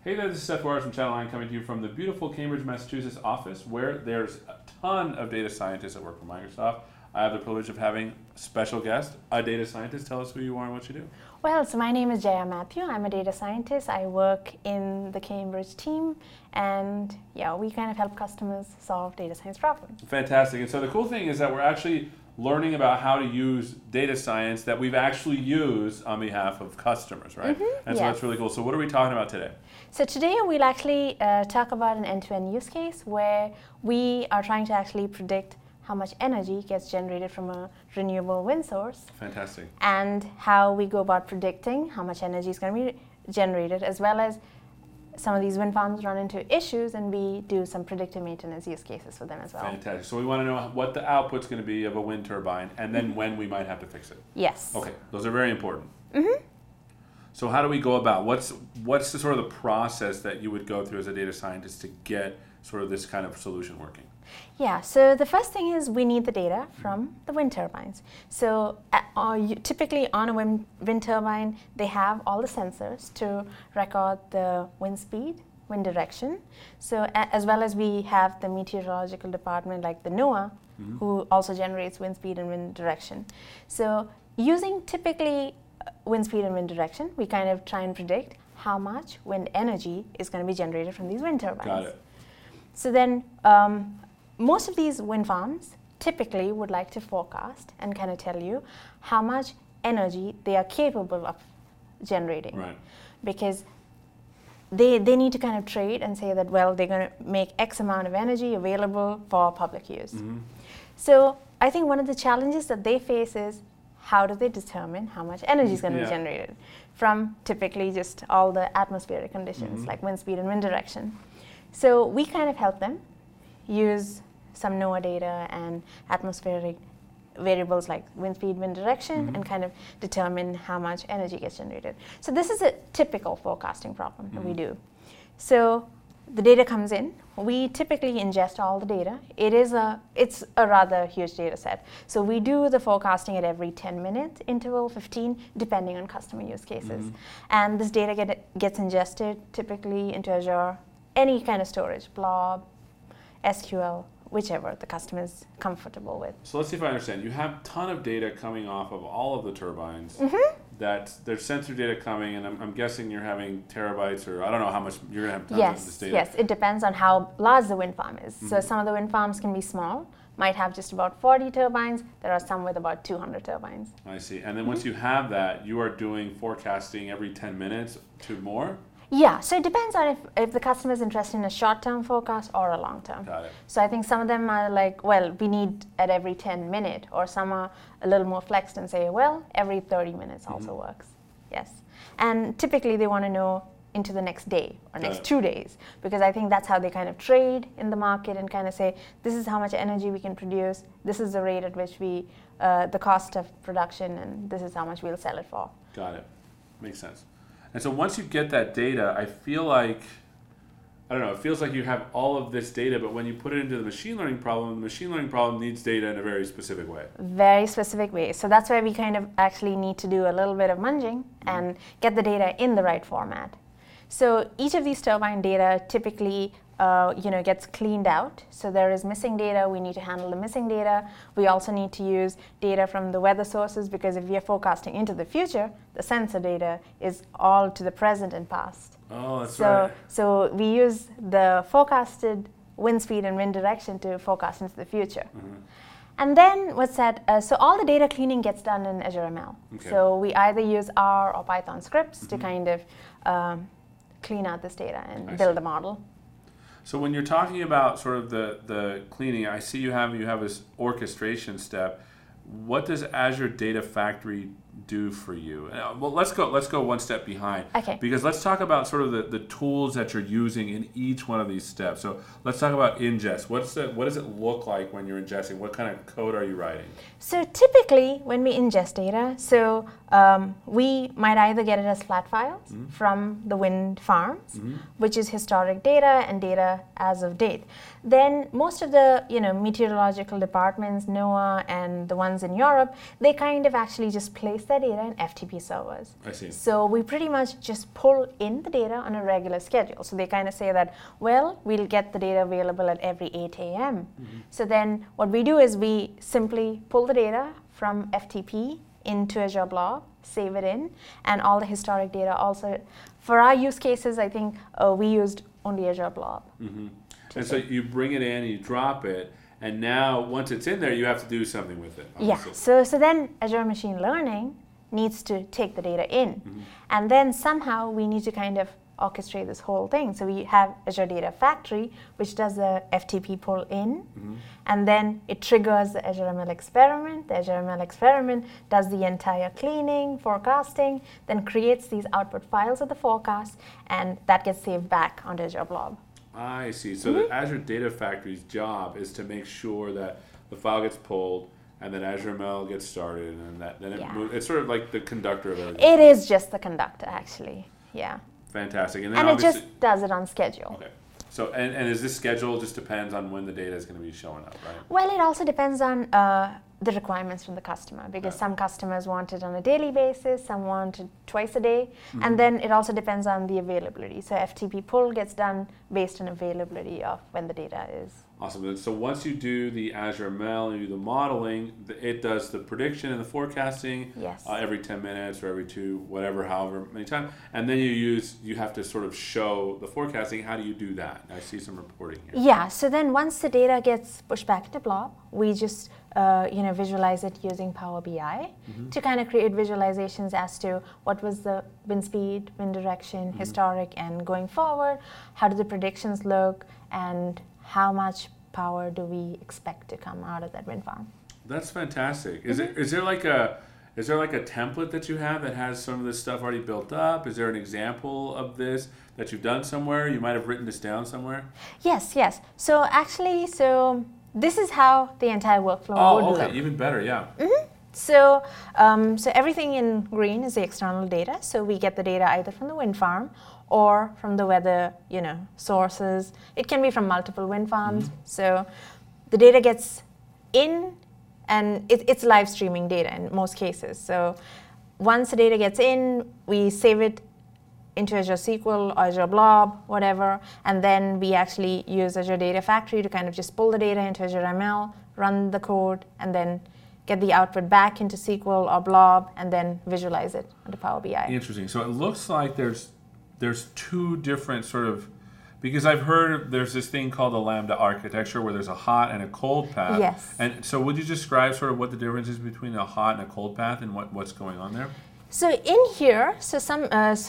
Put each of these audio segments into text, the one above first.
Hey there, this is Seth Waters from Channel 9 coming to you from the beautiful Cambridge, Massachusetts office where there's a ton of data scientists that work for Microsoft. I have the privilege of having a special guest, a data scientist. Tell us who you are and what you do. Well, so my name is Jaya Matthew. I'm a data scientist. I work in the Cambridge team, and we kind of help customers solve data science problems. Fantastic. And so the cool thing is that we're actually learning about how to use data science that we've actually used on behalf of customers, right? Mm-hmm. And so that's really cool. So what are we talking about today? So today we'll actually talk about an end-to-end use case where we are trying to actually predict how much energy gets generated from a renewable wind source. Fantastic. And how we go about predicting how much energy is going to be generated, as well as some of these wind farms run into issues and we do some predictive maintenance use cases for them as well. Fantastic. So we want to know what the output's going to be of a wind turbine and then when we might have to fix it. Yes. Okay, those are very important. Mm-hmm. So how do we go about, what's the sort of the process that you would go through as a data scientist to get sort of this kind of solution working? Yeah, so the first thing is we need the data from the wind turbines. So typically on a wind turbine, they have all the sensors to record the wind speed, wind direction. So as well as we have the meteorological department like the NOAA, mm-hmm. who also generates wind speed and wind direction. So using typically wind speed and wind direction, we kind of try and predict how much wind energy is going to be generated from these wind turbines. Got it. So then most of these wind farms typically would like to forecast and kind of tell you how much energy they are capable of generating. Right. Because they need to kind of trade and say that, well, they're going to make X amount of energy available for public use. Mm-hmm. So I think one of the challenges that they face is how do they determine how much energy is going to be generated from typically just all the atmospheric conditions, mm-hmm. like wind speed and wind direction. So we kind of help them use some NOAA data and atmospheric variables like wind speed, wind direction, mm-hmm. and kind of determine how much energy gets generated. So this is a typical forecasting problem mm-hmm. that we do. So the data comes in. We typically ingest all the data. It's a rather huge data set. So we do the forecasting at every 10-minute interval, 15, depending on customer use cases. Mm-hmm. And this data gets ingested typically into Azure, any kind of storage, Blob, SQL, whichever the customer is comfortable with. So let's see if I understand. You have a ton of data coming off of all of the turbines. Mm-hmm. That there's sensor data coming, and I'm guessing you're having terabytes, or I don't know how much you're going to have tons of this data. Yes, it depends on how large the wind farm is. Mm-hmm. So some of the wind farms can be small, might have just about 40 turbines. There are some with about 200 turbines. I see. And then once you have that, you are doing forecasting every 10 minutes to more? Yeah, so it depends on if the customer is interested in a short-term forecast or a long-term. Got it. So I think some of them are like, well, we need at every 10-minute, or some are a little more flexed and say, well, every 30 minutes mm-hmm. also works. Yes. And typically they want to know into the next day or next 2 days, because I think that's how they kind of trade in the market and kind of say, this is how much energy we can produce, this is the rate at which we, the cost of production, and this is how much we'll sell it for. Got it. Makes sense. And so once you get that data, I feel like, I don't know, it feels like you have all of this data, but when you put it into the machine learning problem needs data in a very specific way. Very specific way. So that's where we kind of actually need to do a little bit of munging mm-hmm. and get the data in the right format. So each of these turbine data typically gets cleaned out. So there is missing data, we need to handle the missing data. We also need to use data from the weather sources, because if we are forecasting into the future, the sensor data is all to the present and past. Oh, that's right. So we use the forecasted wind speed and wind direction to forecast into the future. Mm-hmm. And then so all the data cleaning gets done in Azure ML. Okay. So we either use R or Python scripts mm-hmm. to kind of clean out this data and build a model. So when you're talking about sort of the cleaning, I see you have this orchestration step. What does Azure Data Factory do for you? Well, let's go one step behind. Okay. Because let's talk about sort of the tools that you're using in each one of these steps. So let's talk about ingest. What does it look like when you're ingesting? What kind of code are you writing? So typically when we ingest data, we might either get it as flat files mm-hmm. from the wind farms, mm-hmm. which is historic data and data as of date. Then most of the meteorological departments, NOAA and the ones in Europe, they kind of actually just place place their data in FTP servers. I see. So we pretty much just pull in the data on a regular schedule. So they kind of say that, well, we'll get the data available at every 8 a.m. So then what we do is we simply pull the data from FTP into Azure Blob, save it in, and all the historic data also. For our use cases, I think we used only Azure Blob. And so you bring it in, you drop it, and now once it's in there, you have to do something with it. Obviously. Yeah, so then Azure Machine Learning needs to take the data in. And then somehow we need to kind of orchestrate this whole thing. So we have Azure Data Factory, which does the FTP pull in, and then it triggers the Azure ML experiment. The Azure ML experiment does the entire cleaning, forecasting, then creates these output files of the forecast, and that gets saved back onto Azure Blob. I see. So the Azure Data Factory's job is to make sure that the file gets pulled and then Azure ML gets started, and then it moves. It's sort of like the conductor of everything. It is just the conductor, actually. Yeah. Fantastic. And then it just does it on schedule. Okay. So, and is this schedule just depends on when the data is going to be showing up, right? Well, it also depends on the requirements from the customer, because some customers want it on a daily basis, some want it twice a day, and then it also depends on the availability. So FTP pull gets done based on availability of when the data is. Awesome. So once you do the Azure ML, you do the modeling, it does the prediction and the forecasting every 10 minutes or every however many times. And then you have to sort of show the forecasting. How do you do that? I see some reporting here. Yeah, so then once the data gets pushed back into Blob, we just visualize it using Power BI to kind of create visualizations as to what was the wind speed, wind direction, historic, and going forward, how do the predictions look, and how much power do we expect to come out of that wind farm. That's fantastic. Is there like a template that you have that has some of this stuff already built up? Is there an example of this that you've done somewhere? You might have written this down somewhere? Yes. So actually, this is how the entire workflow would look. Even better, yeah. So everything in green is the external data. So we get the data either from the wind farm or from the weather, sources. It can be from multiple wind farms. So the data gets in, and it's live streaming data in most cases. So once the data gets in, we save it into Azure SQL or Azure Blob, whatever, and then we actually use Azure Data Factory to kind of just pull the data into Azure ML, run the code, and then get the output back into SQL or Blob, and then visualize it onto Power BI. Interesting. So it looks like there's two different sort of, because I've heard there's this thing called the Lambda architecture where there's a hot and a cold path. Yes. And so would you describe sort of what the difference is between a hot and a cold path and what's going on there? So in here, some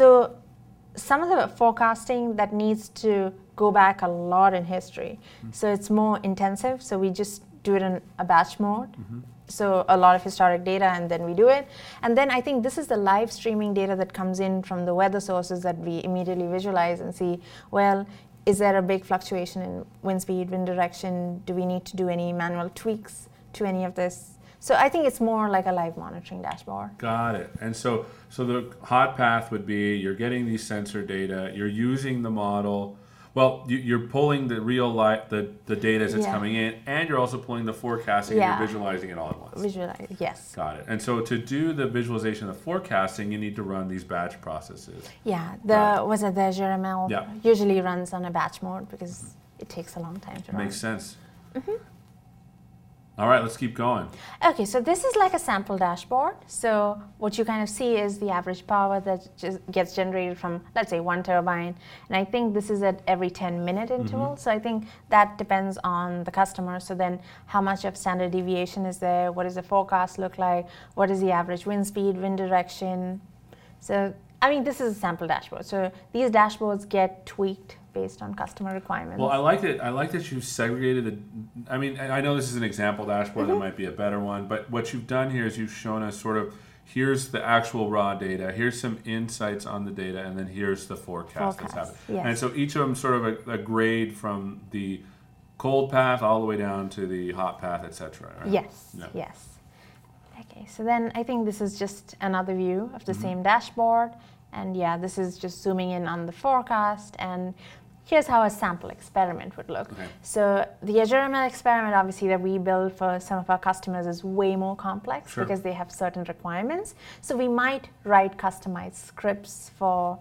of the forecasting that needs to go back a lot in history. So it's more intensive. So we just do it in a batch mode. So a lot of historic data, and then we do it. And then I think this is the live streaming data that comes in from the weather sources that we immediately visualize and see, well, is there a big fluctuation in wind speed, wind direction? Do we need to do any manual tweaks to any of this? So I think it's more like a live monitoring dashboard. Got it. And so the hot path would be you're getting these sensor data, you're using the model. Well, you're pulling the real life, the data as it's coming in, and you're also pulling the forecasting and you're visualizing it all at once. Visualize, yes. Got it. And so to do the visualization of the forecasting, you need to run these batch processes. Yeah, the Azure ML usually runs on a batch mode because it takes a long time to run. Makes sense. All right, let's keep going. Okay, so this is like a sample dashboard. So what you kind of see is the average power that just gets generated from, let's say, 1 turbine. And I think this is at every 10-minute interval. So I think that depends on the customer. So then how much of standard deviation is there? What does the forecast look like? What is the average wind speed, wind direction? So, I mean, this is a sample dashboard. So these dashboards get tweaked based on customer requirements. Well, I like that you've segregated I mean, I know this is an example dashboard, that might be a better one, but what you've done here is you've shown us sort of, here's the actual raw data, here's some insights on the data, and then here's the forecast that's happening. Yes. And so each of them sort of a grade from the cold path all the way down to the hot path, etc. Right? Yes. Okay, so then I think this is just another view of the same dashboard. And this is just zooming in on the forecast. And here's how a sample experiment would look. Okay. So the Azure ML experiment, obviously, that we build for some of our customers is way more complex Sure. because they have certain requirements. So we might write customized scripts for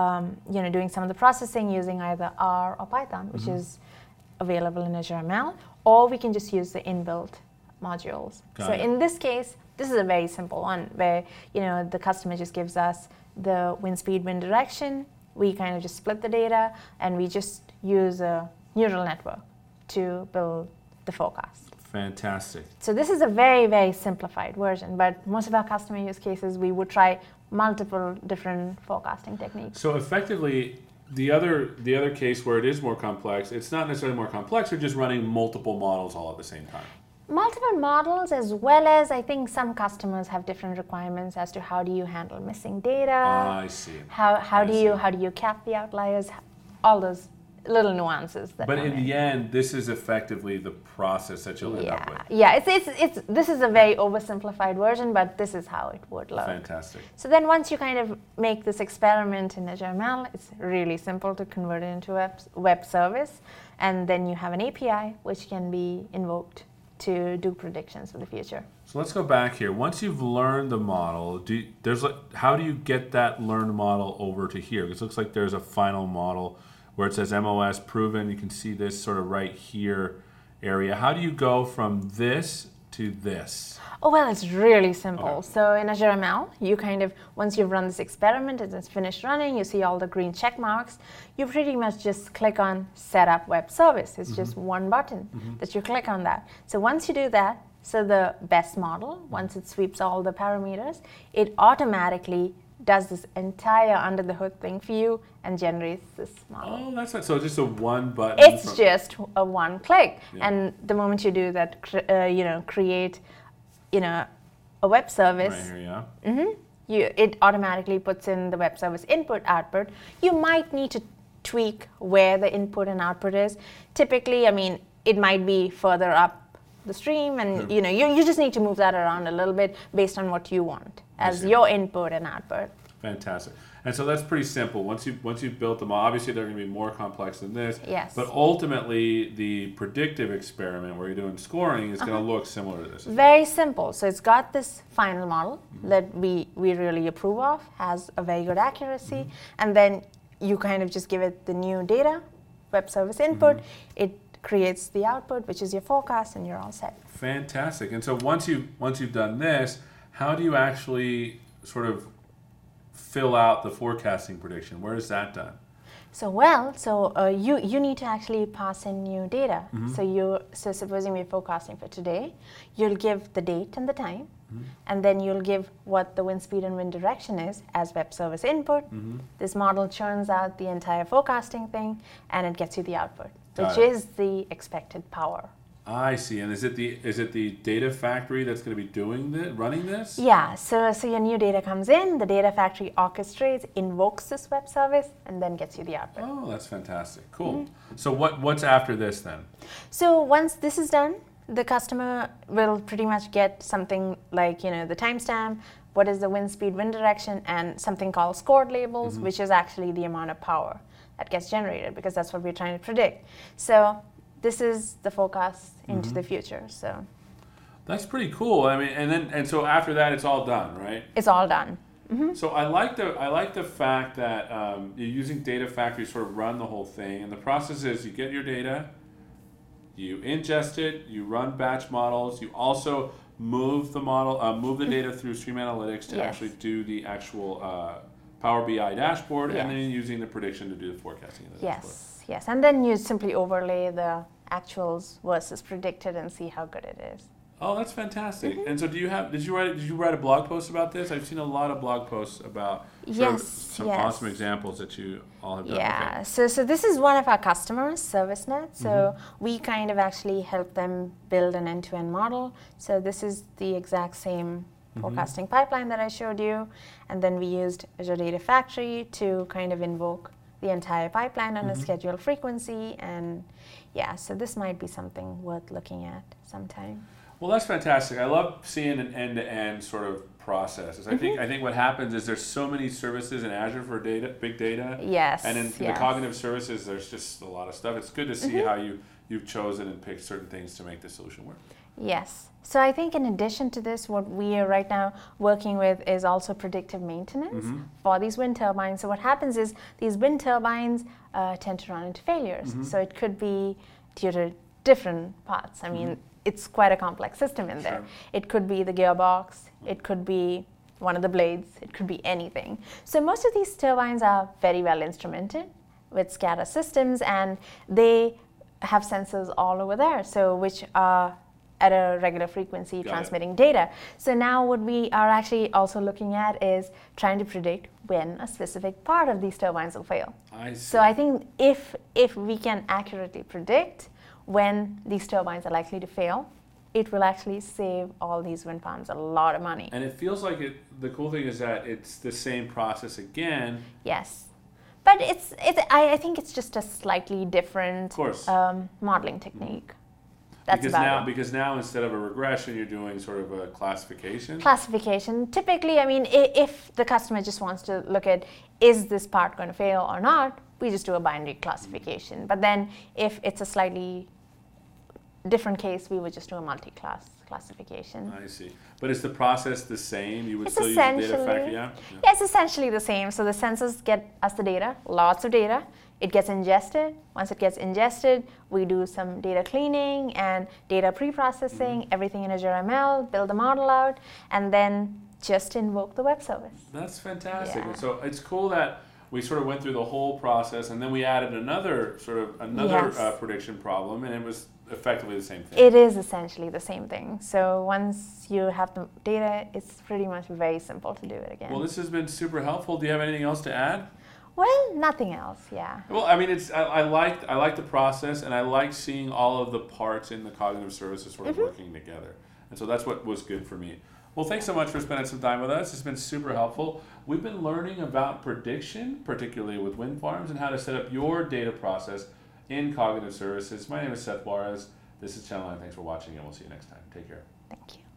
doing some of the processing using either R or Python, which is available in Azure ML, or we can just use the inbuilt modules. Got it. In this case, this is a very simple one where the customer just gives us the wind speed, wind direction. We kind of just split the data, and we just use a neural network to build the forecast. Fantastic. So this is a very, very simplified version, but most of our customer use cases, we would try multiple different forecasting techniques. So effectively, the other case where it is more complex, it's not necessarily more complex, you're just running multiple models all at the same time. Multiple models, as well as I think some customers have different requirements as to how do you handle missing data. I see. How do you cap the outliers? All those little nuances. But in the end, this is effectively the process that you'll end up with. Yeah. This is a very oversimplified version, but this is how it would look. Fantastic. So then, once you kind of make this experiment in Azure ML, it's really simple to convert it into a web service, and then you have an API which can be invoked to do predictions for the future. So let's go back here. Once you've learned the model, how do you get that learned model over to here? Because it looks like there's a final model where it says MOS proven. You can see this sort of right here area. How do you go from this to this? Oh, well, it's really simple. Okay. So in Azure ML, you kind of, once you've run this experiment and it's finished running, you see all the green check marks, you pretty much just click on Set Up Web Service. It's just one button that you click on that. So once you do that, so the best model, once it sweeps all the parameters, it automatically does this entire under the hood thing for you and generates this model. Oh, that's right. So just a one button. It's just a one click. Yeah. And the moment you do that, create a web service, Right here, yeah. it automatically puts in the web service input, output. You might need to tweak where the input and output is. Typically, it might be further up the stream, and you just need to move that around a little bit based on what you want as your input and output. Fantastic. And so that's pretty simple. Once you've built them all, obviously they're going to be more complex than this. Yes. But ultimately, the predictive experiment where you're doing scoring is going to look similar to this. Very simple. So it's got this final model that we really approve of, has a very good accuracy, and then you kind of just give it the new data, web service input. It creates the output, which is your forecast, and you're all set. Fantastic. And so once you've done this, how do you actually sort of fill out the forecasting prediction? Where is that done? So you need to actually pass in new data. So supposing we're forecasting for today, you'll give the date and the time, and then you'll give what the wind speed and wind direction is as web service input. This model churns out the entire forecasting thing, and it gets you the output, which is the expected power. I see. And is it the data factory that's going to be running this? Yeah. So your new data comes in, the data factory orchestrates, invokes this web service, and then gets you the output. Oh, that's fantastic. Cool. So what's after this then? So once this is done, the customer will pretty much get something like the timestamp, what is the wind speed, wind direction, and something called scored labels, which is actually the amount of power that gets generated, because that's what we're trying to predict. So this is the forecast into the future. So that's pretty cool. And so after that, it's all done, right? It's all done. So I like the fact that you're using Data Factory to sort of run the whole thing, and the process is you get your data, you ingest it, you run batch models, you also move the data through Stream Analytics to actually do the actual Power BI dashboard, and then you're using the prediction to do the forecasting of the dashboard. Yes, and then you simply overlay the actuals versus predicted and see how good it is. Oh, that's fantastic! And so, did you write a blog post about this? I've seen a lot of blog posts about some awesome examples that you all have done. Yeah. Okay. So this is one of our customers, ServiceNet. So we kind of actually help them build an end-to-end model. So this is the exact same forecasting pipeline that I showed you, and then we used Azure Data Factory to kind of invoke the entire pipeline on a scheduled frequency, and so this might be something worth looking at sometime. Well, that's fantastic. I love seeing an end-to-end sort of process. I think what happens is there's so many services in Azure for data, big data. Yes. And in the cognitive services, there's just a lot of stuff. It's good to see how you've chosen and picked certain things to make the solution work. Yes. So I think in addition to this, what we are right now working with is also predictive maintenance for these wind turbines. So what happens is these wind turbines tend to run into failures. So it could be due to different parts. I mean, it's quite a complex system in there. Sure. It could be the gearbox, it could be one of the blades, it could be anything. So most of these turbines are very well instrumented with SCADA systems, and they have sensors all over there, so which are at a regular frequency transmitting data. So now what we are actually also looking at is trying to predict when a specific part of these turbines will fail. I see. So I think if we can accurately predict when these turbines are likely to fail, it will actually save all these wind farms a lot of money. And it feels like the cool thing is that it's the same process again. Yes. But I think it's just a slightly different modeling technique. That's Because now instead of a regression, you're doing sort of a classification. Classification. Typically, I mean, if the customer just wants to look at, is this part going to fail or not, we just do a binary classification. But then if it's a slightly different case, we would just do a multi-class classification. I see. But is the process the same? You would It's still use the data factory? Yeah, it's essentially the same. So the sensors get us the data, lots of data. It gets ingested. Once it gets ingested, we do some data cleaning and data pre-processing, everything in Azure ML, build the model out, and then just invoke the web service. That's fantastic. Yeah. And so it's cool that we sort of went through the whole process, and then we added another prediction problem, and it was effectively the same thing. It is essentially the same thing. So once you have the data, it's pretty much very simple to do it again. Well, this has been super helpful. Do you have anything else to add? Well, nothing else, yeah. Well, I mean, I like the process, and I like seeing all of the parts in the cognitive services sort of working together. And so that's what was good for me. Well, thanks so much for spending some time with us. It's been super helpful. We've been learning about prediction, particularly with wind farms, and how to set up your data process in cognitive services. My name is Seth Juarez. This is Channel 9. Thanks for watching, and we'll see you next time. Take care. Thank you.